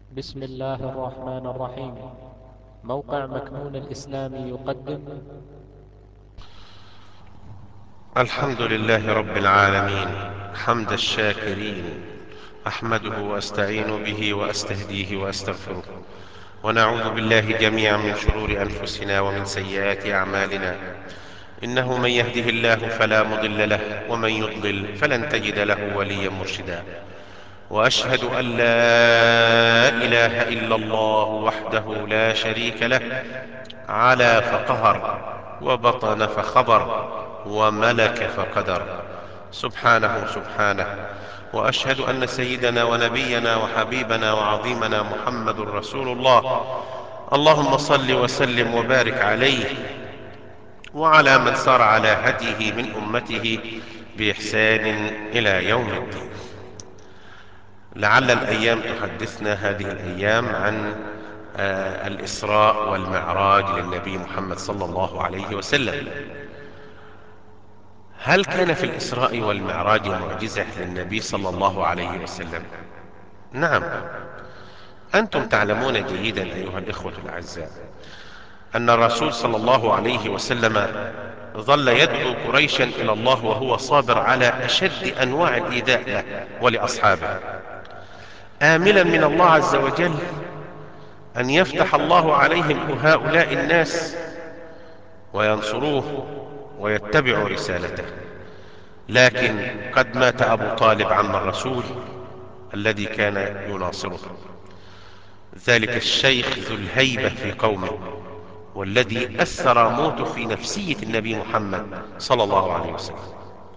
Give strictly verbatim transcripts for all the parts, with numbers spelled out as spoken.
بسم الله الرحمن الرحيم. موقع مكنون الإسلامي يقدم. الحمد لله رب العالمين حمد الشاكرين، احمده واستعين به واستهديه واستغفره، ونعوذ بالله جميعا من شرور انفسنا ومن سيئات اعمالنا. انه من يهده الله فلا مضل له، ومن يضلل فلن تجد له وليا مرشدا. واشهد ان لا اله الا الله وحده لا شريك له، علا فقهر، وبطن فخبر، وملك فقدر. سبحانه سبحانه. واشهد ان سيدنا ونبينا وحبيبنا وعظيمنا محمد رسول الله. اللهم صل وسلم وبارك عليه وعلى من سار على هديه من امته باحسان الى يوم الدين. لعل الايام تحدثنا، هذه الايام، عن آه الاسراء والمعراج للنبي محمد صلى الله عليه وسلم. هل كان في الإسراء والمعراج معجزة للنبي صلى الله عليه وسلم؟ نعم. أنتم تعلمون جيدا أيها الإخوة الأعزاء أن الرسول صلى الله عليه وسلم ظل يدعو قريشا إلى الله وهو صابر على أشد أنواع الإيذاء له ولأصحابه، آملا من الله عز وجل أن يفتح الله عليهم هؤلاء الناس وينصروه ويتبعوا رسالته. لكن قد مات أبو طالب عم الرسول الذي كان يناصره، ذلك الشيخ ذو الهيبة في قومه، والذي أثر موته في نفسية النبي محمد صلى الله عليه وسلم.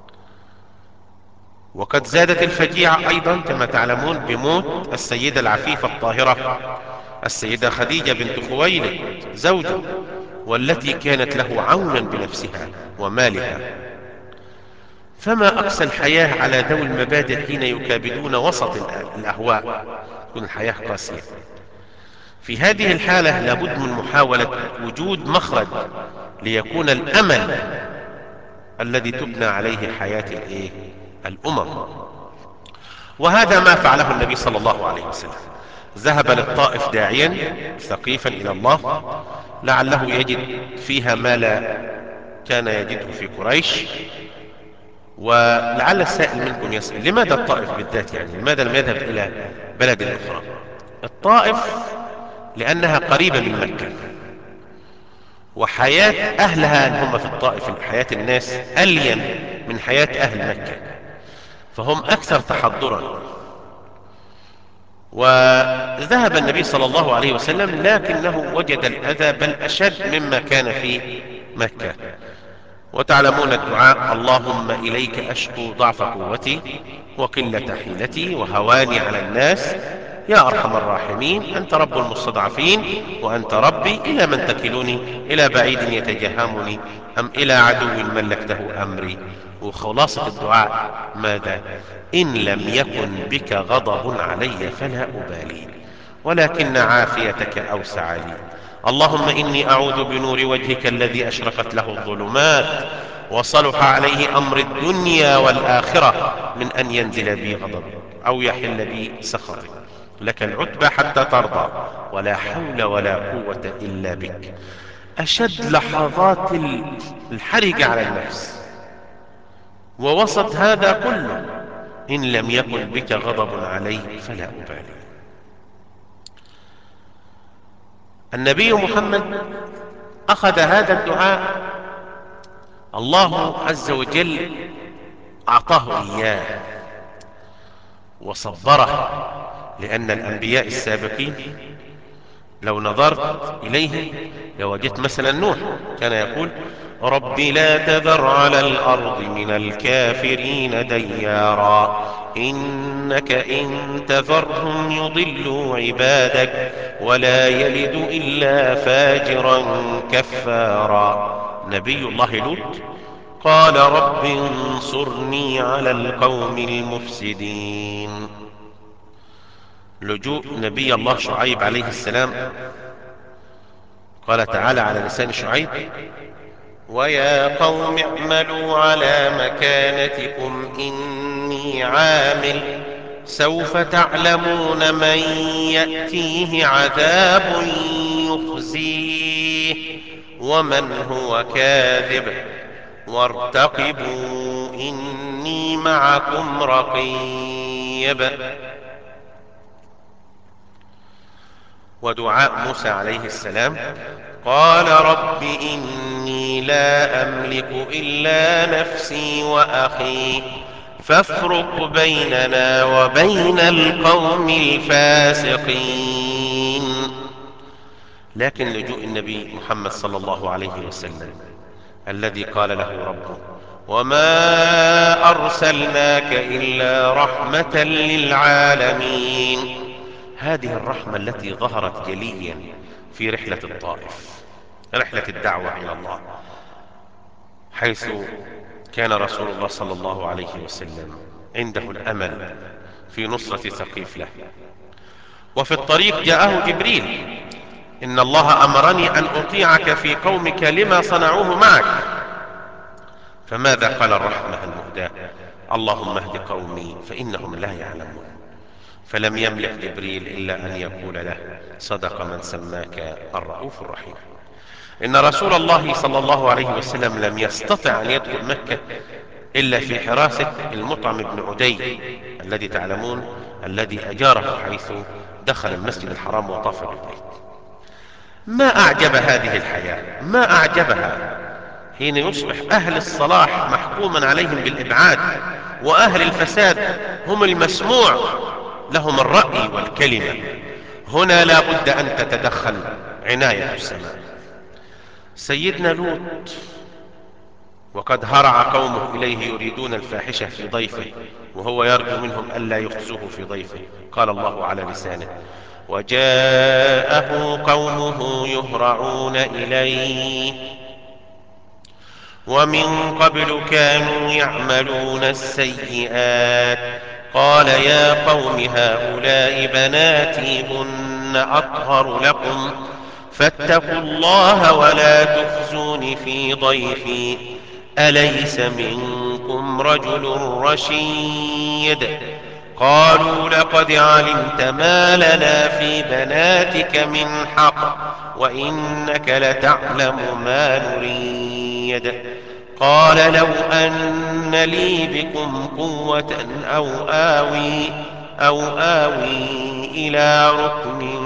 وقد زادت الفجيعة أيضا كما تعلمون بموت السيدة العفيفة الطاهرة السيدة خديجة بنت خويلد زوجه، والتي كانت له عونا بنفسها ومالها. فما أقسى الحياة على ذوي المبادئ حين يكابدون وسط الأهواء، تكون الحياة قاسية. في هذه الحالة لابد من محاولة وجود مخرج ليكون الأمل الذي تبنى عليه حياة الإيه؟ الأمم. وهذا ما فعله النبي صلى الله عليه وسلم. ذهب للطائف داعيا ثقيفا إلى الله، لعله يجد فيها ما لا كان يجده في قريش. ولعل السائل منكم يسأل: لماذا الطائف بالذات؟ يعني لماذا لم يذهب إلى بلد أخرى؟ الطائف لأنها قريبة من مكة، وحياة أهلها اللي هم في الطائف، حياة الناس ألين من حياة أهل مكة، فهم أكثر تحضرا. وذهب النبي صلى الله عليه وسلم لكنه وجد الأذى بل أشد مما كان في مكة. وتعلمون الدعاء: اللهم إليك أشكو ضعف قوتي وقلة حيلتي وهواني على الناس، يا أرحم الراحمين، أنت رب المستضعفين وأنت ربي، إلى من تكلني؟ إلى بعيد يتجهمني أم إلى عدو ملكته أمري؟ وخلاصة الدعاء ماذا؟ إن لم يكن بك غضب علي فلا أبالي، ولكن عافيتك أوسع لي. اللهم إني أعوذ بنور وجهك الذي أشرقت له الظلمات وصلح عليه أمر الدنيا والآخرة من أن ينزل بي غضبك أو يحل بي سخطك. لك العتبى حتى ترضى، ولا حول ولا قوة إلا بك. أشد لحظات الحرج على النفس، ووسط هذا كله: إن لم يكن بك غضب علي فلا أبالي. النبي محمد أخذ هذا الدعاء، الله عز وجل أعطاه إياه وصبره، لأن الأنبياء السابقين لو نظرت إليهم لوجدت مثلا نوح كان يقول: رب لا تذر على الأرض من الكافرين ديارا، إنك إن تذرهم يضلوا عبادك ولا يلد إلا فاجرا كفارا. نبي الله لوط قال: رب انصرني على القوم المفسدين. لجوء نبي الله شعيب عليه السلام، قال تعالى على لسان شعيب: ويا قوم اعملوا على مكانتكم إني عامل سوف تعلمون من يأتيه عذاب يخزيه ومن هو كاذب وارتقبوا إني معكم رقيب. ودعاء موسى عليه السلام: قال رب إني لا أملك إلا نفسي وأخي فافرق بيننا وبين القوم الفاسقين. لكن لجوء النبي محمد صلى الله عليه وسلم الذي قال له ربه: وما أرسلناك إلا رحمة للعالمين. هذه الرحمة التي ظهرت جليا في رحلة الطائف، رحلة الدعوة إلى الله، حيث كان رسول الله صلى الله عليه وسلم عنده الأمل في نصرة ثقيف له. وفي الطريق جاءه جبريل: إن الله أمرني أن أطيعك في قومك لما صنعوه معك. فماذا قال الرحمة المهداة؟ اللهم اهد قومي فإنهم لا يعلمون. فلم يملك جبريل إلا أن يقول له: صدق من سماك الرؤوف الرحيم. إن رسول الله صلى الله عليه وسلم لم يستطع أن يدخل مكة إلا في حراسة المطعم بن عدي الذي تعلمون، الذي أجاره حيث دخل المسجد الحرام وطاف بالبيت. ما أعجب هذه الحياة، ما أعجبها حين يصبح أهل الصلاح محكوما عليهم بالإبعاد، وأهل الفساد هم المسموع لهم الرأي والكلمة. هنا لا بد أن تتدخل عناية السماء. سيدنا لوط وقد هرع قومه إليه يريدون الفاحشة في ضيفه، وهو يرجو منهم ألا يخزوه في ضيفه، قال الله على لسانه: وجاءه قومه يهرعون إليه ومن قبل كانوا يعملون السيئات قال يا قوم هؤلاء بناتي هن أطهر لكم فاتقوا الله ولا تخزون في ضيفي أليس منكم رجل رشيد. قالوا لقد علمت ما لنا في بناتك من حق وإنك لتعلم ما نريد. قال لو أن لي بكم قوة أو آوي أو آوي إلى ركن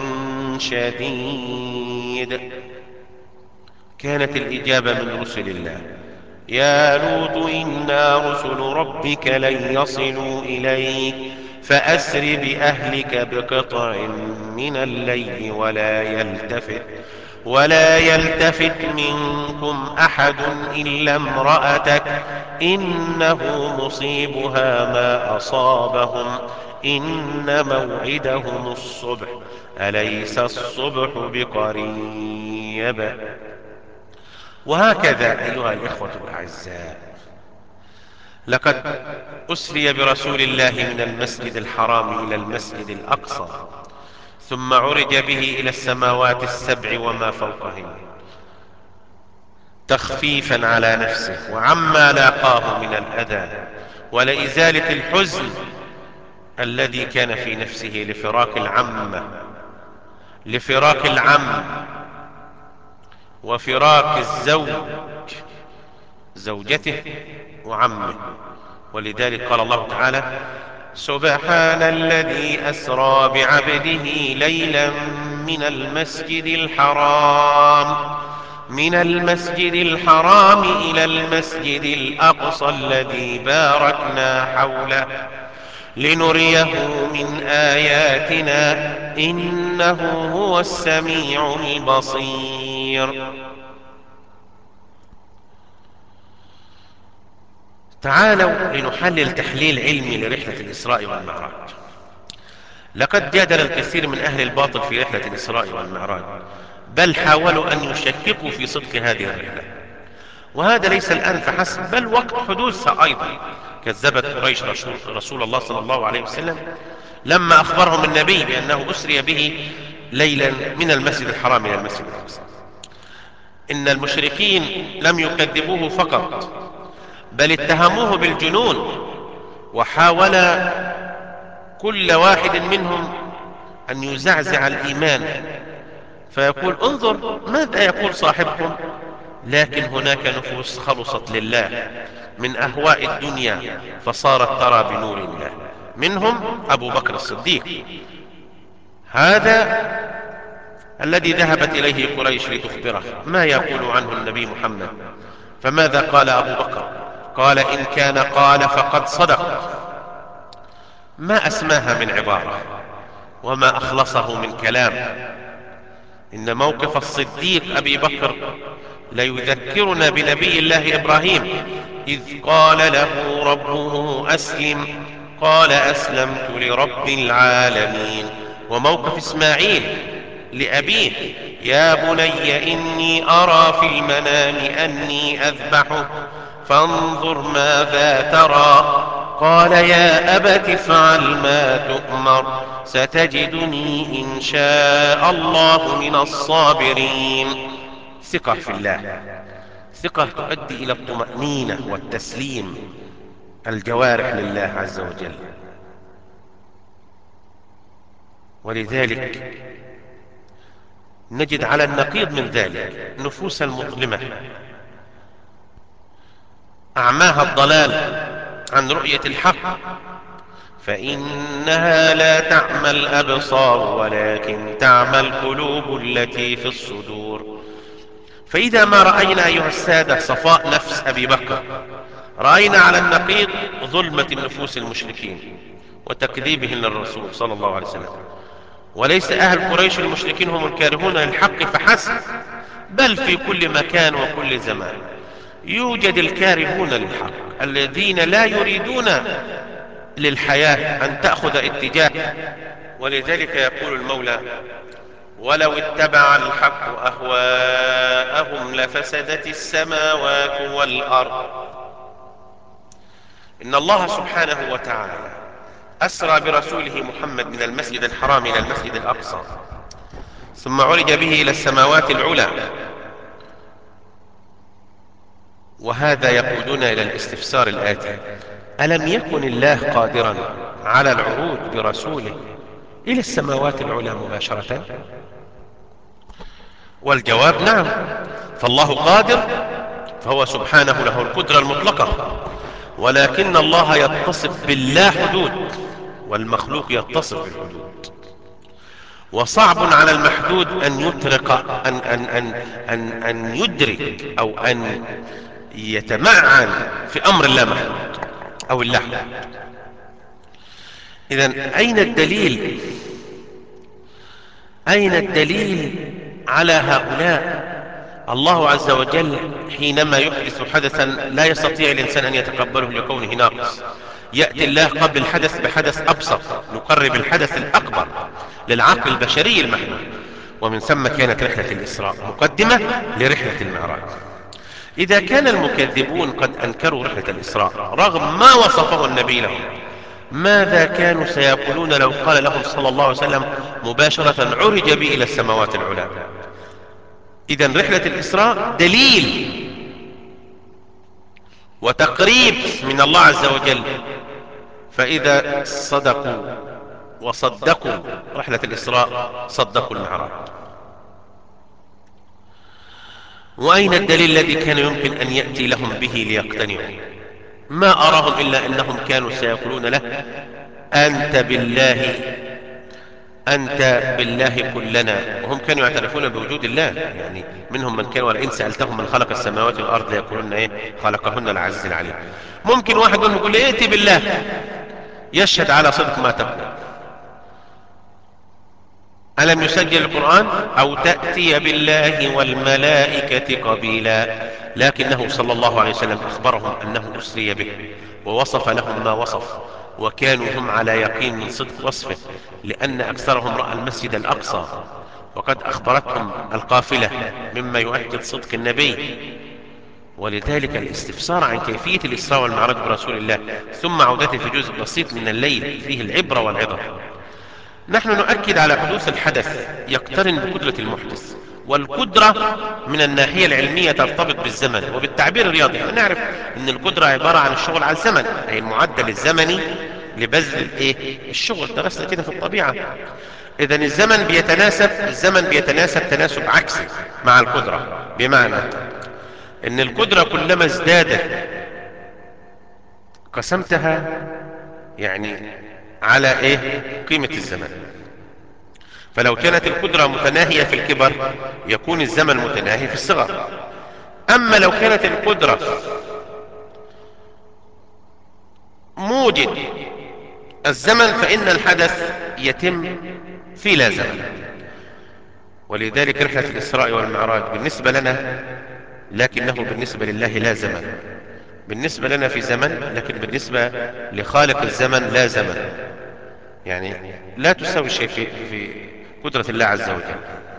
شديد. كانت الإجابة من رسل الله: يا لوط إنا رسل ربك لن يصلوا إليك فأسر بأهلك بقطع من الليل ولا يلتفت ولا يلتفت منكم أحد إلا امرأتك إنه مصيبها ما أصابهم إن موعدهم الصبح أليس الصبح بقريب. وهكذا أيها الإخوة الأعزاء، لقد أسري برسول الله من المسجد الحرام إلى المسجد الأقصى، ثم عرج به إلى السماوات السبع وما فوقهن تخفيفا على نفسه وعما لاقاه من الأذى ولإزالة الحزن الذي كان في نفسه لفراق العمة لفراق العم وفراق الزوج زوجته وعمه. ولذلك قال الله تعالى: سبحان الذي أسرى بعبده ليلا من المسجد الحرام من المسجد الحرام إلى المسجد الأقصى الذي باركنا حوله لنريه من آياتنا إنه هو السميع البصير. تعالوا لنحلل تحليل علمي لرحلة الإسراء والمعراج. لقد جادل الكثير من أهل الباطل في رحلة الإسراء والمعراج، بل حاولوا أن يشككوا في صدق هذه الرحلة، وهذا ليس الآن فحسب بل وقت حدوثها أيضا. كذبت قريش رسول الله صلى الله عليه وسلم لما أخبرهم النبي بأنه أسري به ليلا من المسجد الحرام إلى المسجد الأقصى. إن المشركين لم يكذبوه فقط بل اتهموه بالجنون، وحاول كل واحد منهم أن يزعزع الإيمان، فيقول انظر ماذا يقول صاحبكم. لكن هناك نفوس خلصت لله من أهواء الدنيا فصارت ترى بنور الله، منهم أبو بكر الصديق. هذا الذي ذهبت إليه قريش لتخبره ما يقول عنه النبي محمد. فماذا قال أبو بكر؟ قال إن كان قال فقد صدق. ما أسماها من عبارة وما أخلصه من كلام. إن موقف الصديق أبي بكر ليذكرنا بنبي الله إبراهيم إذ قال له ربه أسلم قال أسلمت لرب العالمين. وموقف إسماعيل لأبيه يا بني إني أرى في المنام أني أذبحك فانظر ماذا ترى قال يا أبت افعل ما تؤمر ستجدني إن شاء الله من الصابرين. ثقة في الله، ثقة تؤدي إلى الطمأنينة والتسليم الجوارح لله عز وجل. ولذلك نجد على النقيض من ذلك نفوس المظلمة أعماها الضلال عن رؤية الحق، فإنها لا تعمى الأبصار ولكن تعمى القلوب التي في الصدور. فإذا ما رأينا أيها السادة صفاء نفس أبي بكر، رأينا على النقيض ظلمة النفوس المشركين وتكذيبهم للرسول صلى الله عليه وسلم. وليس أهل قريش المشركين هم الكارهون للحق فحسب، بل في كل مكان وكل زمان يوجد الكارهون للحق الذين لا يريدون للحياة أن تأخذ اتجاه. ولذلك يقول المولى ولو اتبع الحق أهواءهم لفسدت السماوات والأرض. إن الله سبحانه وتعالى أسرى برسوله محمد من المسجد الحرام إلى المسجد الأقصى، ثم عرج به إلى السماوات العلى. وهذا يقودنا إلى الاستفسار الآتي: ألم يكن الله قادرا على العروج برسوله إلى السماوات العلى مباشرة؟ والجواب نعم، فالله قادر، فهو سبحانه له القدرة المطلقة، ولكن الله يتصف باللا حدود والمخلوق يتصف بالحدود. وصعب على المحدود أن يطرق أن, أن, أن, أن, أن يدرك أو أن يتمعن في أمر لا محدود أو اللا حدود. إذن أين الدليل أين الدليل على هؤلاء؟ الله عز وجل حينما يحدث حدثا لا يستطيع الإنسان أن يتقبله لكونه ناقص، يأتي الله قبل الحدث بحدث أبسط نقرب الحدث الأكبر للعقل البشري المحدود. ومن ثم كانت رحلة الإسراء مقدمة لرحلة المعراج. إذا كان المكذبون قد أنكروا رحلة الإسراء رغم ما وصفه النبي لهم، ماذا كانوا سيقولون لو قال لهم صلى الله عليه وسلم مباشرة عرج بي إلى السماوات العلى؟ إذن رحلة الإسراء دليل وتقريب من الله عز وجل. فإذا صدقوا وصدقوا رحلة الإسراء صدقوا المعراج. وأين الدليل الذي كان يمكن أن يأتي لهم به ليقتنعوا؟ ما أراهم إلا أنهم كانوا سيقولون له أنت بالله أنت بالله كلنا، وهم كانوا يعترفون بوجود الله. يعني منهم من كان ولئن سألتهم من خلق السماوات والأرض ليقولون إيه خلقهن العزيز العليم. ممكن واحد منهم يقول ائت بالله يشهد على صدق ما تقول. ألم يسجل القرآن أو تأتي بالله والملائكة قبيلا؟ لكنه صلى الله عليه وسلم أخبرهم أنه أسري به ووصف لهم ما وصف، وكانوا هم على يقين من صدق وصفه، لأن أكثرهم رأى المسجد الأقصى، وقد أخبرتهم القافلة مما يؤكد صدق النبي. ولذلك الاستفسار عن كيفية الإسراء والمعراج برسول الله ثم عودته في جزء بسيط من الليل فيه العبرة والعظة. نحن نؤكد على حدوث الحدث يقترن بقدرة المحدث، والقدرة من الناحية العلمية ترتبط بالزمن، وبالتعبير الرياضي نعرف أن القدرة عبارة عن الشغل على الزمن، أي المعدل الزمني لبذل الايه الشغل. درسنا كده في الطبيعة. اذا الزمن بيتناسب الزمن بيتناسب تناسب عكسي مع القدرة، بمعنى ان القدرة كلما ازدادت قسمتها يعني على ايه قيمة الزمن. فلو كانت القدرة متناهية في الكبر يكون الزمن متناهي في الصغر. اما لو كانت القدرة موجد الزمن فان الحدث يتم في لا زمن. ولذلك رحلة الاسراء والمعراج بالنسبة لنا لكنه بالنسبة لله لا زمن. بالنسبة لنا في زمن، لكن بالنسبة لخالق الزمن لا زمن. يعني لا تساوي شيء في في قدرة الله عز وجل.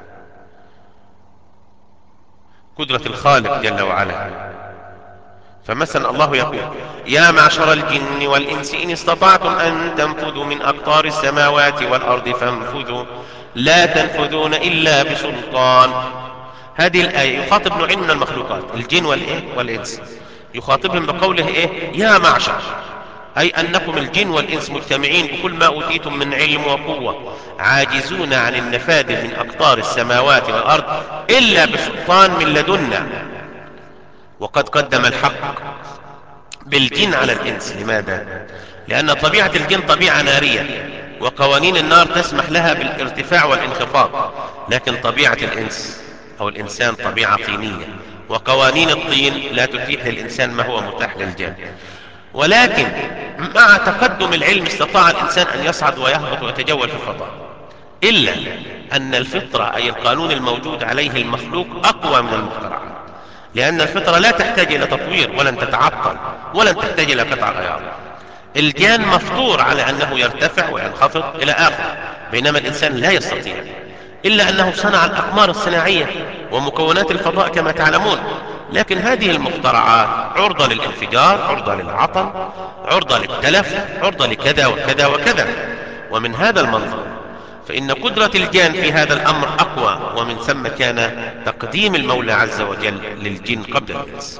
قدرة الخالق جل وعلا. فمثلا الله يقول: يا معشر الجن والإنس إن استطعتم أن تنفذوا من أقطار السماوات والأرض فانفذوا لا تنفذون إلا بسلطان. هذه الآية يخاطب نوعين من المخلوقات، الجن والإيه والإنس. يخاطبهم بقوله إيه؟ يا معشر، أي أنكم الجن والإنس مجتمعين بكل ما أوتيتم من علم وقوة، عاجزون عن النفاذ من أقطار السماوات والأرض إلا بسلطان من لدنا. وقد قدم الحق بالجن على الإنس. لماذا؟ لأن طبيعة الجن طبيعة نارية، وقوانين النار تسمح لها بالارتفاع والانخفاض، لكن طبيعة الإنس أو الإنسان طبيعة طينية، وقوانين الطين لا تتيح للإنسان ما هو متاح للجن. ولكن مع تقدم العلم استطاع الإنسان أن يصعد ويهبط ويتجول في الفضاء، إلا أن الفطرة أي القانون الموجود عليه المخلوق أقوى من المخترعات، لأن الفطرة لا تحتاج إلى تطوير ولن تتعطل ولن تحتاج إلى قطع غيار. الجان مفطور على أنه يرتفع وينخفض إلى آخره، بينما الإنسان لا يستطيع، إلا أنه صنع الأقمار الصناعية ومكونات الفضاء كما تعلمون. لكن هذه المخترعات عرضة للانفجار، عرضة للعطل، عرضة للتلف، عرضة لكذا وكذا وكذا. ومن هذا المنظور فإن قدرة الجان في هذا الأمر أقوى، ومن ثم كان تقديم المولى عز وجل للجن قبل الإنس.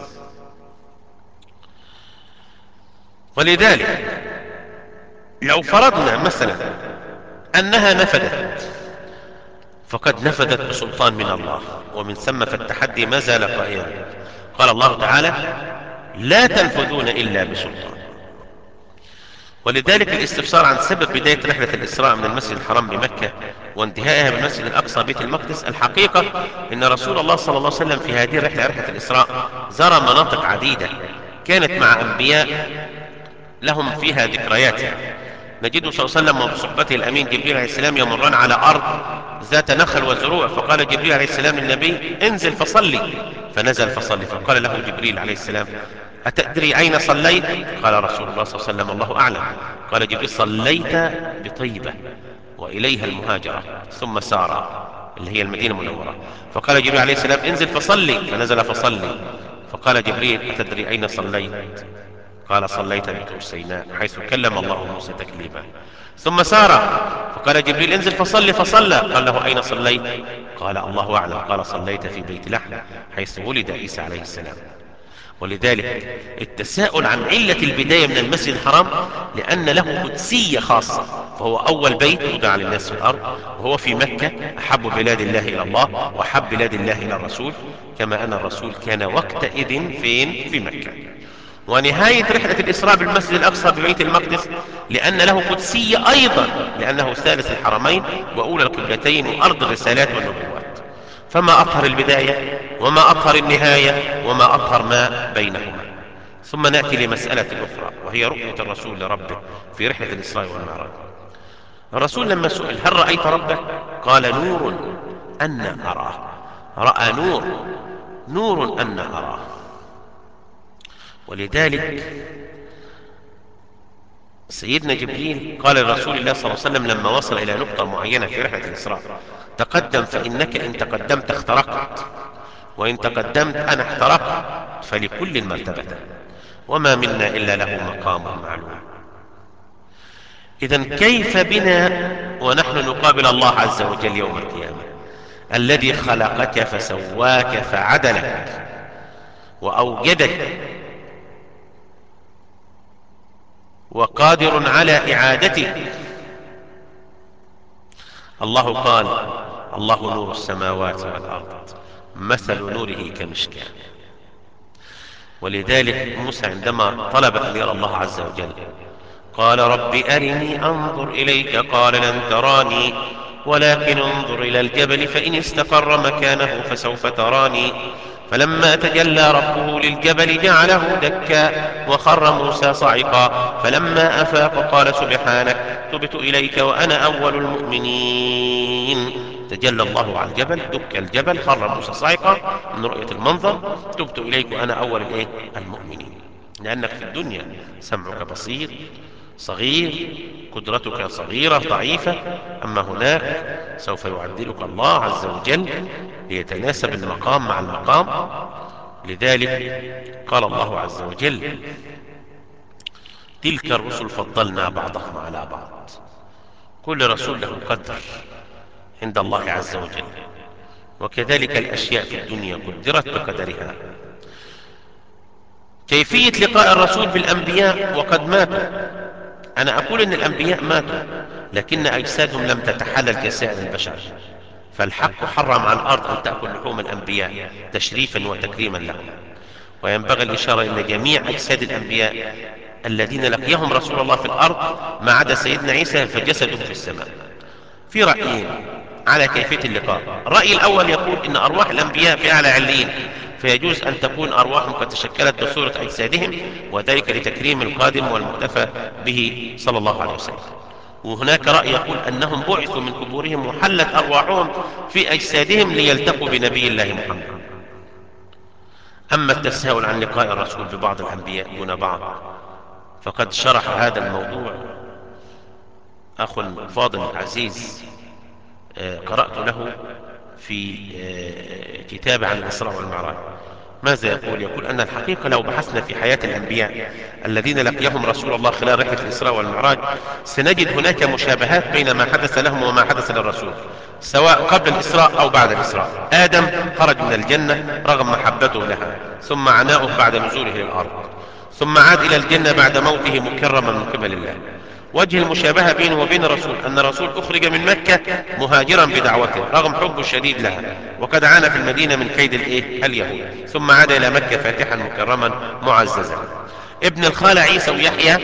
ولذلك لو فرضنا مثلا أنها نفذت، فقد نفذت بسلطان من الله، ومن ثم فالتحدي ما زال قائما. قال الله تعالى: لا تنفذون إلا بسلطان. ولذلك الاستفسار عن سبب بداية رحلة الإسراء من المسجد الحرام بمكة وانتهائها بالمسجد الأقصى بيت المقدس، الحقيقة أن رسول الله صلى الله عليه وسلم في هذه الرحلة، رحلة الإسراء، زار مناطق عديدة كانت مع أنبياء لهم فيها ذكريات. يعني نجده صلى الله عليه وسلم وبصحبته الأمين جبريل عليه السلام يمران على أرض ذات نخل وزروع، فقال جبريل عليه السلام للنبي: انزل فصلي. فنزل فصلي، فقال له جبريل عليه السلام: أتدري أين صليت؟ قال رسول الله صلى الله عليه وسلم: الله أعلم. قال جبريل: صليت بطيبة وإليها المهاجرة ثم سار، اللي هي المدينة المنورة. فقال جبريل عليه السلام: انزل فصلي. فنزل فصلي. فقال جبريل: أتدري أين صليت؟ قال: صليت بطور سيناء حيث كلم الله موسى تكليما. ثم سار، فقال جبريل: انزل فصلي. فصلى. قال له: أين صليت؟ قال: الله أعلم. قال: صليت في بيت لحم حيث ولد عيسى عليه السلام. ولذلك التساؤل عن علة البداية من المسجد الحرام لأن له قدسية خاصة، فهو أول بيت وضع للناس في الأرض، وهو في مكة أحب بلاد الله إلى الله وأحب بلاد الله إلى الرسول، كما أن الرسول كان وقتئذ فين؟ في مكة. ونهاية رحلة الإسراء بالمسجد الأقصى ببيت المقدس لأن له قدسية أيضا، لأنه ثالث الحرمين وأولى القبلتين وأرض الرسالات والنبوات. فما أطهر البداية وما أطهر النهاية وما أطهر ما بينهما. ثم نأتي لمسألة أخرى، وهي رؤية الرسول لربه في رحلة الإسراء والمعراج. الرسول لما سئل: هل رأيت ربك؟ قال: نور أن أراه. رأى نور، نور أن أراه. ولذلك سيدنا جبريل قال لرسول الله صلى الله عليه وسلم لما وصل إلى نقطة معينة في رحلة الإسراء: تقدم فإنك إن تقدمت اخترقت، وإن تقدمت أنا احترقت، فلكل مرتبة، وما منا إلا له مقام معلوم. إذن كيف بنا ونحن نقابل الله عز وجل يوم القيامة، الذي خلقك فسواك فعدلك وأوجدك وقادر على إعادته. الله قال: الله نور السماوات والأرض، مثل نوره كمشكاة. ولذلك موسى عندما طلب أن يرى الله عز وجل قال: رب أرني أنظر إليك، قال: لن تراني ولكن انظر إلى الجبل فإن استقر مكانه فسوف تراني. فلما تجلى ربه للجبل جعله دكا وخر موسى صعقا. فلما أفاق قال: سبحانك تبت إليك وأنا أول المؤمنين. تجلى الله على الجبل، دك الجبل، خر موسى صعقا من رؤية المنظر. تبت إليك وأنا أول الإيه؟ المؤمنين. لأنك في الدنيا سمعك بصير صغير، قدرتك صغيرة ضعيفة، أما هناك سوف يعدلك الله عز وجل ليتناسب المقام مع المقام. لذلك قال الله عز وجل: تلك الرسل فضلنا بعضهم على بعض. كل رسول له قدر عند الله عز وجل، وكذلك الأشياء في الدنيا قدرت بقدرها. كيفية لقاء الرسول بالأنبياء وقد ماتوا. أنا أقول إن الأنبياء ماتوا لكن أجسادهم لم تتحلل كسائر البشر، فالحق حرم على الأرض أن تأكل لحوم الأنبياء تشريفا وتكريما لهم. وينبغي الإشارة إن جميع أجساد الأنبياء الذين لقيهم رسول الله في الأرض ما عدا سيدنا عيسى فجسده في السماء. في رأيين على كيفية اللقاء. الرأي الأول يقول إن أرواح الأنبياء في أعلى عليين، فيجوز أن تكون أرواحهم قد تشكلت بصورة أجسادهم، وذلك لتكريم القادم والمقتفى به صلى الله عليه وسلم. وهناك رأي يقول أنهم بعثوا من قبورهم وحلت أرواحهم في أجسادهم ليلتقوا بنبي الله محمد. أما التساؤل عن لقاء الرسول ببعض الأنبياء دون بعض فقد شرح هذا الموضوع أخ فاضل عزيز قرأت له في كتاب عن الإسراء والمعراج. ماذا يقول؟ يقول أن الحقيقة لو بحثنا في حياة الأنبياء الذين لقيهم رسول الله خلال رحلة الإسراء والمعراج سنجد هناك مشابهات بين ما حدث لهم وما حدث للرسول، سواء قبل الإسراء أو بعد الإسراء. آدم خرج من الجنة رغم محبته لها، ثم عناؤه بعد نزوله للأرض، ثم عاد إلى الجنة بعد موته مكرما من قبل الله. وجه المشابهة بينه وبين الرسول أن الرسول أخرج من مكة مهاجرا بدعوته رغم حبه الشديد لها، وقد عانى في المدينة من كيد الإيه؟ اليهود، ثم عاد إلى مكة فاتحا مكرما معززا. ابن الخالة عيسى ويحيى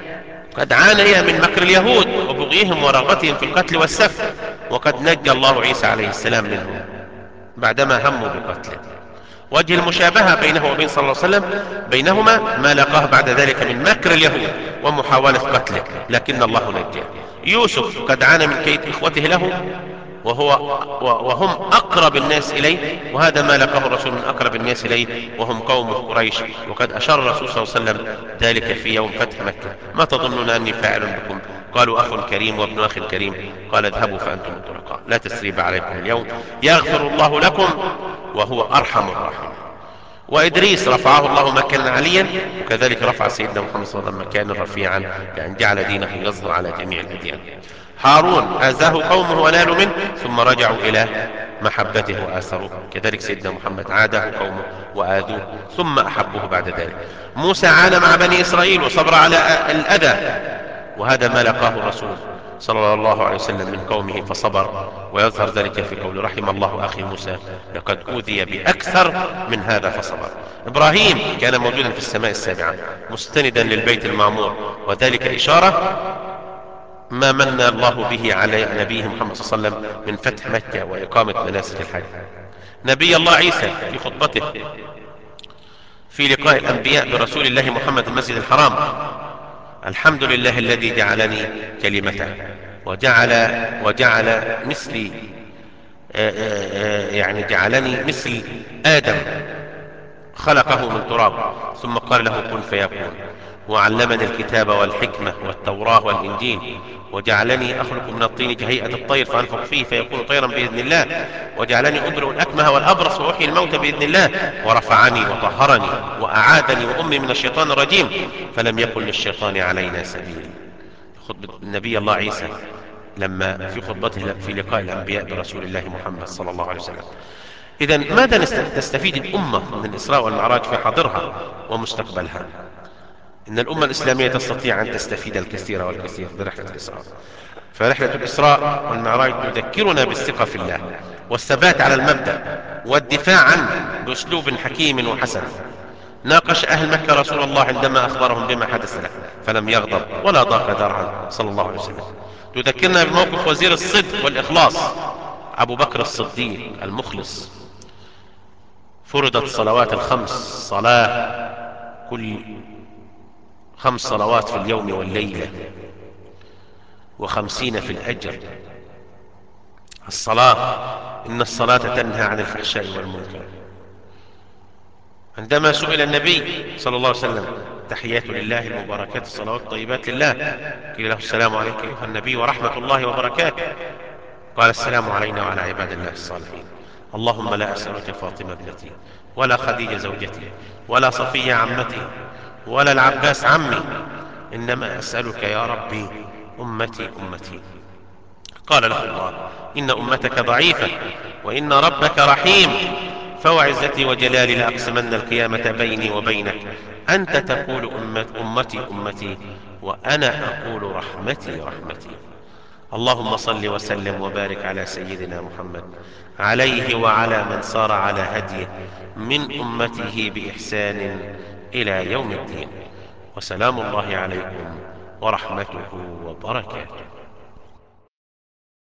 قد عانيا من مكر اليهود وبغيهم ورغبتهم في القتل والسفك، وقد نجى الله عيسى عليه السلام منهم بعدما هموا بقتله. وجه المشابهة بينه وبين صلى الله عليه وسلم بينهما ما لاقاه بعد ذلك من مكر اليهود ومحاولة قتله لكن الله نجاه. يوسف قد عانى من كيد إخوته له وهو وهم أقرب الناس إليه، وهذا ما لقاه الرسول من أقرب الناس إليه وهم قوم قريش، وقد أشار الرسول صلى الله عليه وسلم ذلك في يوم فتح مكة: ما تظنون أني فاعل بكم؟ قالوا: أخ كريم وابن أخ كريم. قال: اذهبوا فأنتم الطلقاء، لا تسريب عليكم اليوم، يغفر الله لكم وهو أرحم الراحمين. وإدريس رفعه الله مكانا عليا، وكذلك رفع سيدنا محمد صلى الله عليه وسلم مكانا رفيعا بأن جعل دينه يظهر على جميع الأديان. هارون آذاه قومه ونالوا منه ثم رجعوا إلى محبته وآثروه، كذلك سيدنا محمد عاده قومه وآذوه ثم أحبوه بعد ذلك. موسى عانى مع بني إسرائيل وصبر على الأذى، وهذا ما لقاه الرسول صلى الله عليه وسلم من قومه فصبر، ويظهر ذلك في قول: رحم الله أخي موسى لقد أوذي بأكثر من هذا فصبر. إبراهيم كان موجودا في السماء السابعة مستندا للبيت المعمور، وذلك إشارة ما من الله به على نبيه محمد صلى الله عليه وسلم من فتح مكة وإقامة مناسك الحج. نبي الله عيسى في خطبته في لقاء الأنبياء برسول الله محمد المسجد الحرام: الحمد لله الذي جعلني كلمته وجعل وجعل مثلي آآ آآ يعني جعلني مثل آدم، خلقه من تراب ثم قال له كن فيكون، وعلمني الكتاب والحكمة والتوراة والإنجيل، وجعلني أخلق من الطين كهيئة الطير فأنفخ فيه فيكون طيرا بإذن الله، وجعلني أبرئ الأكمه والأبرص وأحيي الموتى بإذن الله، ورفعني وطهرني وأعادني وأمي من الشيطان الرجيم فلم يكن للشيطان علينا سبيل. خطبة النبي الله عيسى لما في خطبته في لقاء الأنبياء برسول الله محمد صلى الله عليه وسلم. إذن ماذا تستفيد الأمة من الإسراء والمعراج في حاضرها ومستقبلها؟ إن الأمة الإسلامية تستطيع أن تستفيد الكثير والكثير برحلة الإسراء. فرحلة الإسراء والمعراج تذكرنا بالثقة في الله والثبات على المبدأ والدفاع عنه بأسلوب حكيم وحسن. ناقش أهل مكة رسول الله عندما أخبرهم بما حدث له، فلم يغضب ولا ضاق ذرعا صلى الله عليه وسلم. تذكرنا بموقف وزير الصدق والإخلاص أبو بكر الصديق المخلص. فرضت الصلوات الخمس، صلاة كل خمس صلوات في اليوم والليلة، وخمسين في الأجر. الصلاة، إن الصلاة تنهى عن الفحشاء والمنكر. عندما سئل النبي صلى الله عليه وسلم: تحيات لله المباركات الصلوات الطيبات لله، قيل له: السلام عليك أيها النبي ورحمة الله وبركاته. قال: السلام علينا وعلى عباد الله الصالحين. اللهم لا أسألك فاطمة ابنتي، ولا خديجة زوجتي، ولا صفية عمتي، ولا العباس عمي، إنما أسألك يا ربي أمتي أمتي. قال له الله: إن أمتك ضعيفة وإن ربك رحيم، فوعزتي وجلالي لأقسمن القيامة بيني وبينك، أنت تقول أمت أمتي أمتي وأنا أقول رحمتي رحمتي. اللهم صل وسلم وبارك على سيدنا محمد، عليه وعلى من سار على هديه من أمته بإحسان إلى يوم الدين. وسلام الله عليكم ورحمته وبركاته.